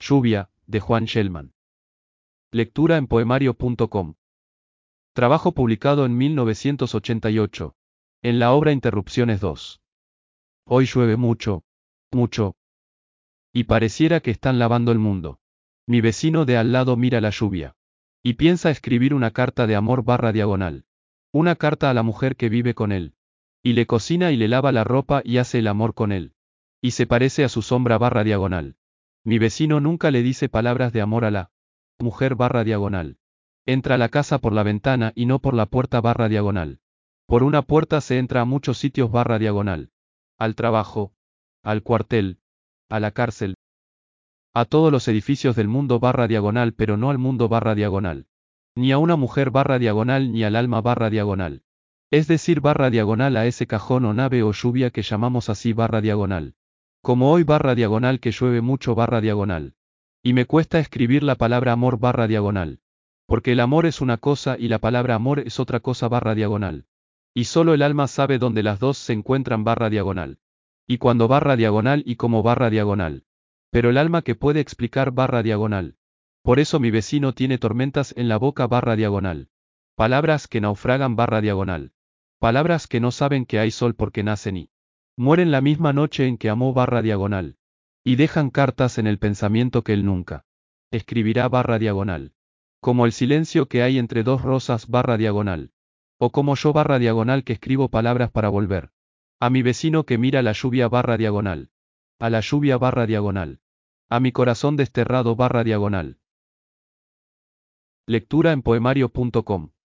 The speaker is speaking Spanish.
Lluvia, de Juan Shellman. Lectura en poemario.com. Trabajo publicado en 1988. En la obra Interrupciones 2. Hoy llueve mucho, mucho. Y pareciera que están lavando el mundo. Mi vecino de al lado mira la lluvia. Y piensa escribir una carta de amor /diagonal. Una carta a la mujer que vive con él. Y le cocina y le lava la ropa y hace el amor con él. Y se parece a su sombra /diagonal. Mi vecino nunca le dice palabras de amor a la mujer /diagonal. Entra a la casa por la ventana y no por la puerta /diagonal. Por una puerta se entra a muchos sitios /diagonal. Al trabajo, al cuartel, a la cárcel, a todos los edificios del mundo /diagonal, pero no al mundo /diagonal. Ni a una mujer /diagonal ni al alma /diagonal. Es decir /diagonal a ese cajón o nave o lluvia que llamamos así /diagonal. Como hoy /diagonal que llueve mucho /diagonal. Y me cuesta escribir la palabra amor /diagonal. Porque el amor es una cosa y la palabra amor es otra cosa /diagonal. Y solo el alma sabe dónde las dos se encuentran /diagonal. Y cuando /diagonal y como /diagonal. Pero el alma que puede explicar /diagonal. Por eso mi vecino tiene tormentas en la boca /diagonal. Palabras que naufragan /diagonal. Palabras que no saben que hay sol porque nacen y mueren la misma noche en que amó /diagonal. Y dejan cartas en el pensamiento que él nunca escribirá /diagonal. Como el silencio que hay entre dos rosas /diagonal. O como yo /diagonal que escribo palabras para volver. A mi vecino que mira la lluvia /diagonal. A la lluvia /diagonal. A mi corazón desterrado /diagonal. Lectura en poemario.com.